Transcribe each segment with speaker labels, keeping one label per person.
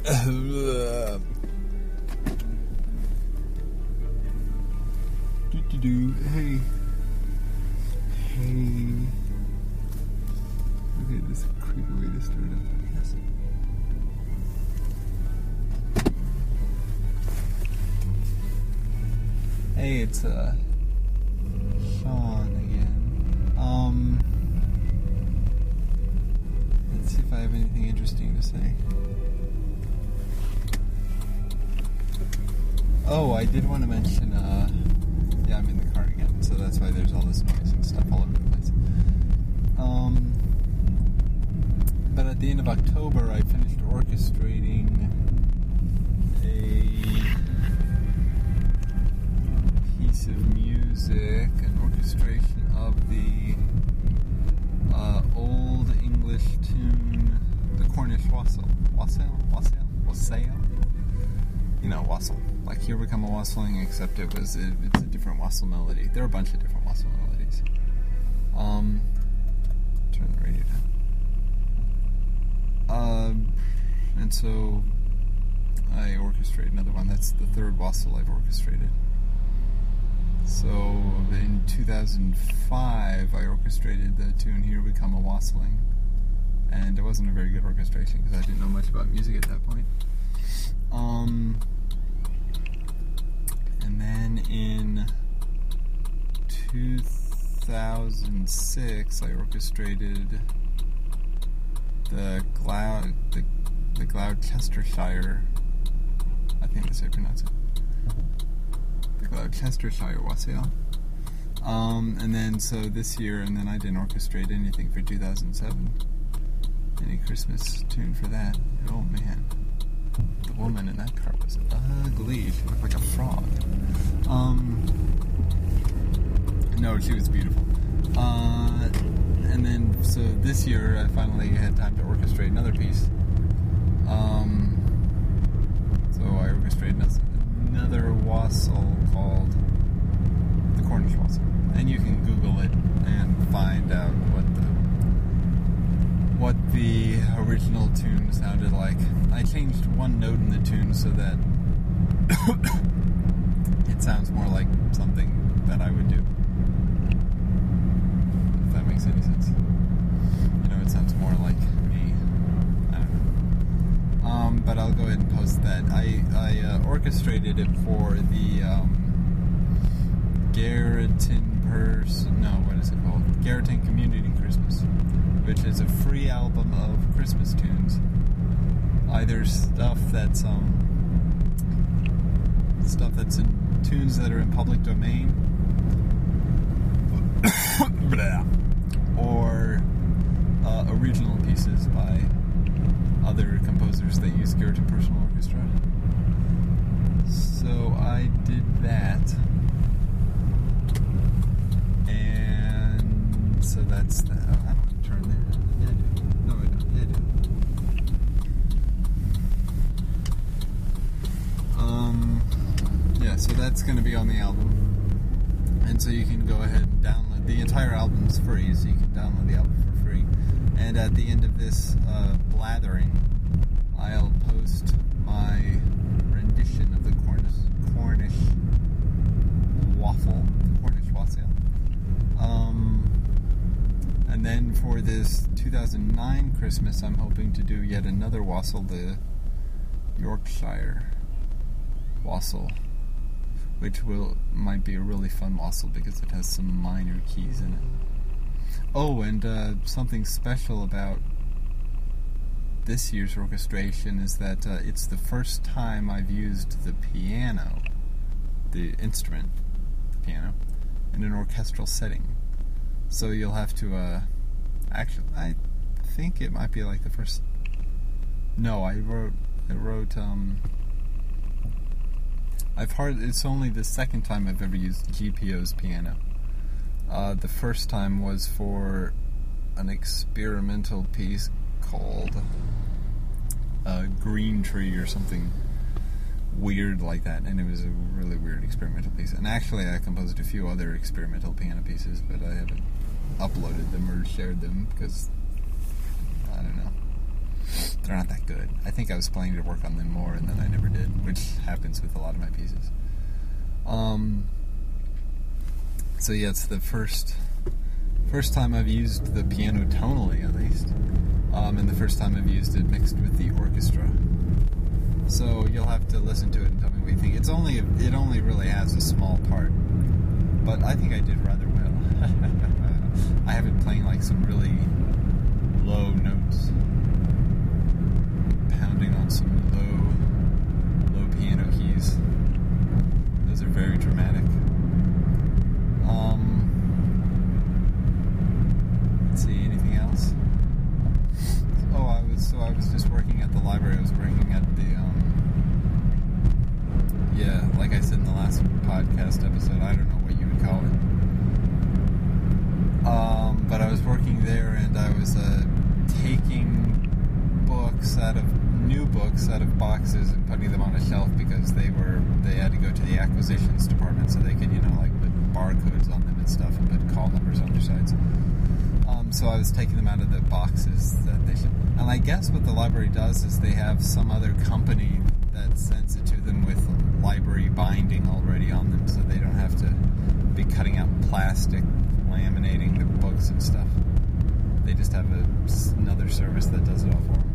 Speaker 1: Hey. Okay, this is a creepy way to start a podcast. Hey, it's Sean again. Let's see if I have anything interesting to say. Oh, I did want to mention, yeah, I'm in the car again, so that's why there's all this noise and stuff all over the place. But at the end of October, I finished orchestrating a piece of music, an orchestration of the Old English tune, the Cornish Wassail. Wassail? You know, wassail. Like Here We Come a Wassailing, except it's a different wassail melody. There are a bunch of different wassail melodies. Turn the radio down. And so I orchestrate another one. That's the third wassail I've orchestrated. So in 2005, I orchestrated the tune Here We Come a Wassailing. And it wasn't a very good orchestration because I didn't know much about music at that point. And then in 2006, I orchestrated the Gloucestershire, I think that's how you pronounce it, the Gloucestershire Wassail. And then so this year, and then I didn't orchestrate anything for 2007, any Christmas tune for that. Oh man. The woman in that car was ugly. She looked like a frog. No, she was beautiful. And then, so this year, I finally had time to orchestrate another piece. So I orchestrated another wassail called the Cornish Wassail. And you can Google it and find out what the original tune sounded like. I changed one note in the tune so that it sounds more like something that I would do. If that makes any sense. You know, it sounds more like me. I don't know. But I'll go ahead and post that. I orchestrated it for the Garreton Community Christmas, which is a free album of Christmas tunes. Either stuff that's in tunes that are in public domain, or original pieces by other composers that use Garreton Personal Orchestra. So I did that. So that's that. Oh, I don't turn there. Yeah, I do. No, I don't. Yeah, I do. Yeah, so that's going to be on the album. And so you can go ahead and download. The entire album's free, so you can download the album for free. And at the end of this blathering, I'll post my rendition of the Cornish waffle, the Cornish wassail. And then for this 2009 Christmas, I'm hoping to do yet another wassail, the Yorkshire wassail, which might be a really fun wassail because it has some minor keys in it. Oh, and something special about this year's orchestration is that it's the first time I've used the piano, the instrument, the piano, in an orchestral setting. So you'll have to, actually, I think it might be like the first, no, it's only the second time I've ever used GPO's piano. The first time was for an experimental piece called Green Tree or something weird like that, and it was a really weird experimental piece. And actually I composed a few other experimental piano pieces, but I haven't uploaded them or shared them because I don't know. they're not that good. I think I was planning to work on them more, and then I never did, which happens with a lot of my pieces. So yeah, it's the first time I've used the piano tonally, at least, and the first time I've used it mixed with the orchestra. So you'll have to listen to it and tell me what you think. It only really has a small part, but I think I did rather well. I have it playing like some really low notes, pounding on some low piano keys. Those are very dramatic. Let's see, anything else? I was just working at the library. I was working at the like I said in the last podcast episode, I don't know what you would call it. But I was working there, and I was taking new books out of boxes and putting them on a shelf because they had to go to the acquisitions department so they could, like put barcodes on them and stuff and put call numbers on their sides. So I was taking them out of the boxes that they should. And I guess what the library does is they have some other company that sends it to them with library binding already on them, so they don't have to be cutting out plastic, laminating the books and stuff. They just have another service that does it all for them.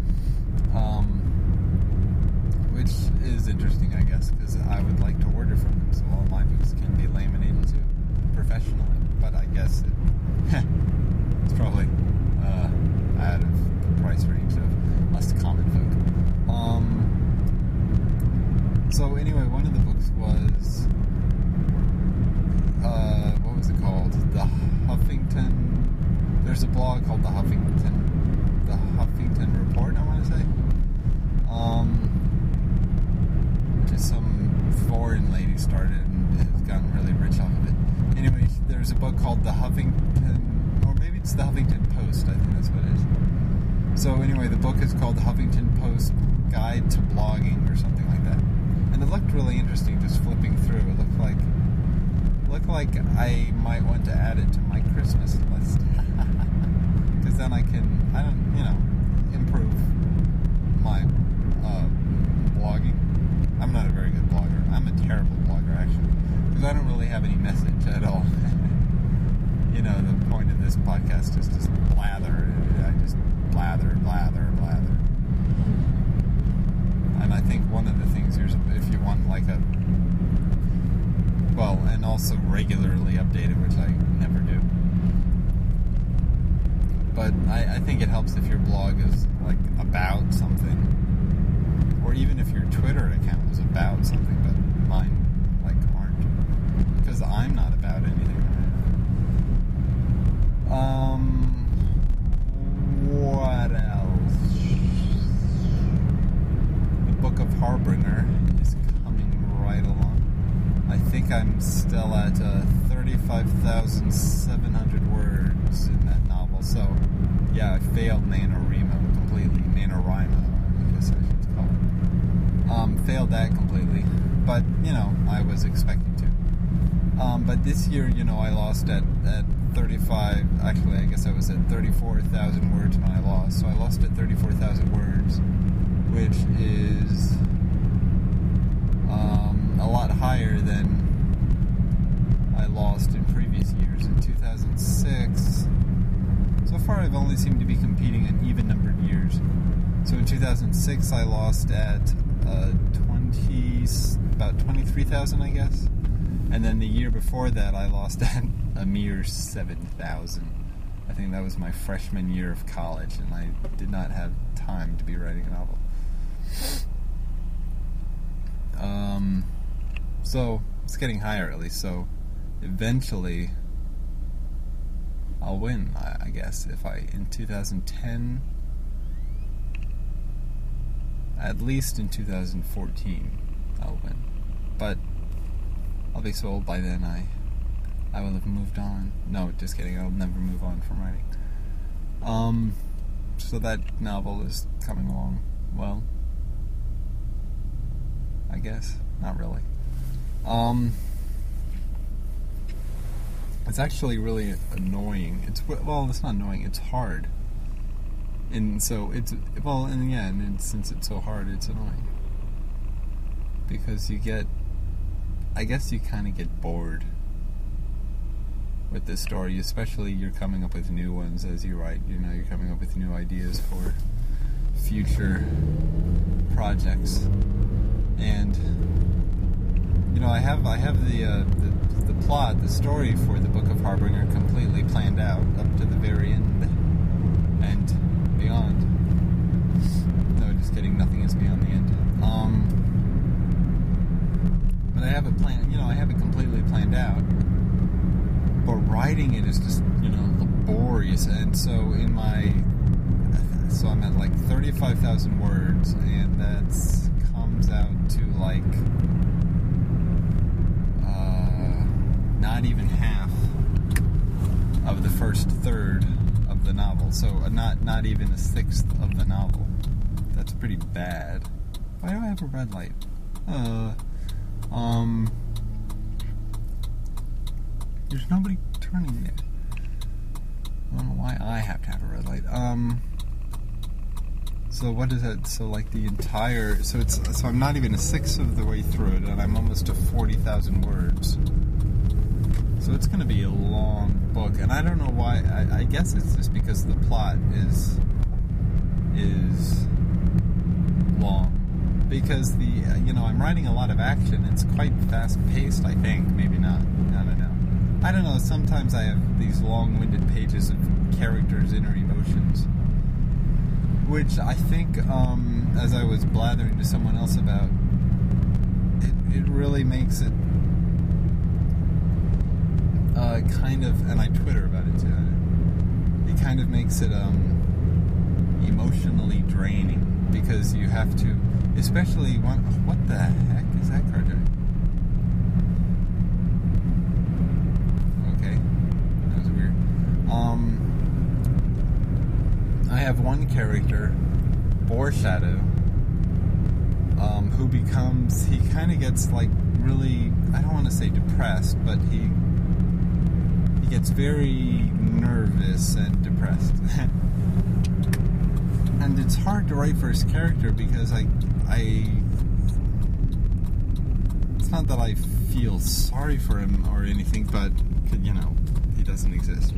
Speaker 1: Which is interesting, I guess, because I would like to order from them so all my books can be laminated too, professionally. But I guess it's probably out of the price range of us common folk. So anyway, one of the books was what was it called? The Huffington. There's a blog called the Huffington Report, I want to say. Which is some foreign lady started and has gotten really rich off of it. Anyway, there's a book called the Huffington, or maybe it's the Huffington Post. I think that's what it is. So anyway, the book is called the Huffington Post Guide to Blogging or something like that. And it looked really interesting just flipping through. It looked like I might want to add it to my Christmas list. Because then I can, improve my blogging. I'm not a very good blogger. I'm a terrible blogger, actually. Because I don't really have any message at all. The point of this podcast is just blather. I just blather. And I think one of the things is if you want and also regularly update it, which I never do. But I think it helps if your blog is about something, or even if your Twitter account is about something, but mine aren't, because I'm not about anything. What else? The Book of Harbinger is coming right along. I think I'm still at 35,700 words in that novel. So, yeah, I failed NaNoWriMo completely. NaNoWriMo, I guess I should call it. Failed that completely. But, I was expecting to. But this year, I lost at 35, actually, I guess I was at 34,000 words when I lost. So I lost at 34,000 words, which is a lot higher than I lost in previous years. In 2006, so far I've only seemed to be competing in even-numbered years. So in 2006, I lost at about 23,000, I guess. And then the year before that, I lost at a mere 7,000. I think that was my freshman year of college, and I did not have time to be writing a novel. So it's getting higher, at least. So eventually, I'll win, I guess. If in 2010, at least in 2014, I'll win. But I'll be so old by then, I will have moved on. No, just kidding. I'll never move on from writing. So that novel is coming along well, I guess. Not really. It's actually really annoying. It's not annoying. It's hard And so it's, well, and yeah, and since it's so hard, it's annoying. Because I guess you kind of get bored with this story, especially you're coming up with new ones as you write. You're coming up with new ideas for future projects. And I have the plot, the story for the Book of Harbinger completely planned out up to the very end and beyond. No, just kidding. Nothing is beyond the end. But I have it planned. I have it completely planned out. But writing it is just laborious, and so I'm at like 35,000 words, and that comes out to like not even half of the first third of the novel. So not even a sixth of the novel. That's pretty bad. Why do I have a red light? There's nobody turning there. I don't know why I have to have a red light. So what is that? So like the entire... So I'm not even a sixth of the way through it, and I'm almost to 40,000 words. So it's going to be a long book, and I don't know why. I guess it's just because the plot is long. Because I'm writing a lot of action. It's quite fast-paced, I think. Maybe not. I don't know. I don't know, sometimes I have these long-winded pages of characters' inner emotions, which I think, as I was blathering to someone else about, it really makes it kind of, and I Twitter about it too, it kind of makes it emotionally draining, because you have to, especially what the heck is that car doing? I have one character, Boreshadow, who he kind of gets like really, I don't want to say depressed, but he gets very nervous and depressed. And it's hard to write for his character because it's not that I feel sorry for him or anything, but he doesn't exist.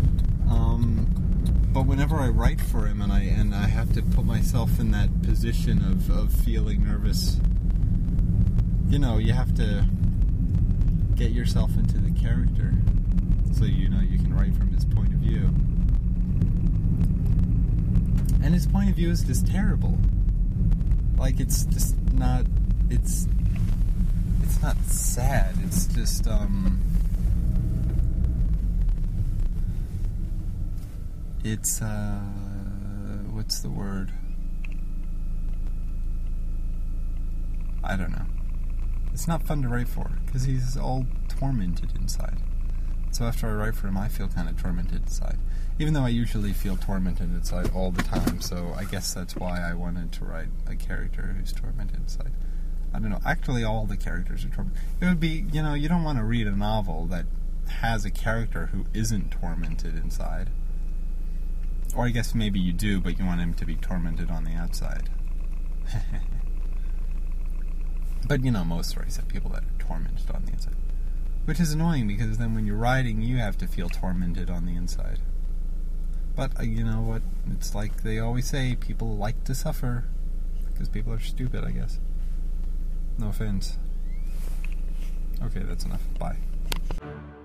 Speaker 1: But whenever I write for him and I have to put myself in that position of feeling nervous, you have to get yourself into the character so you can write from his point of view. And his point of view is just terrible. Like, it's just not, it's not sad, it's just, it's, what's the word? I don't know. It's not fun to write for, because he's all tormented inside. So after I write for him, I feel kind of tormented inside. Even though I usually feel tormented inside all the time, so I guess that's why I wanted to write a character who's tormented inside. I don't know. Actually, all the characters are tormented. It would be, you don't want to read a novel that has a character who isn't tormented inside. Or I guess maybe you do, but you want him to be tormented on the outside. But, most stories have people that are tormented on the inside. Which is annoying, because then when you're writing, you have to feel tormented on the inside. But, you know what? It's like they always say, people like to suffer. Because people are stupid, I guess. No offense. Okay, that's enough. Bye.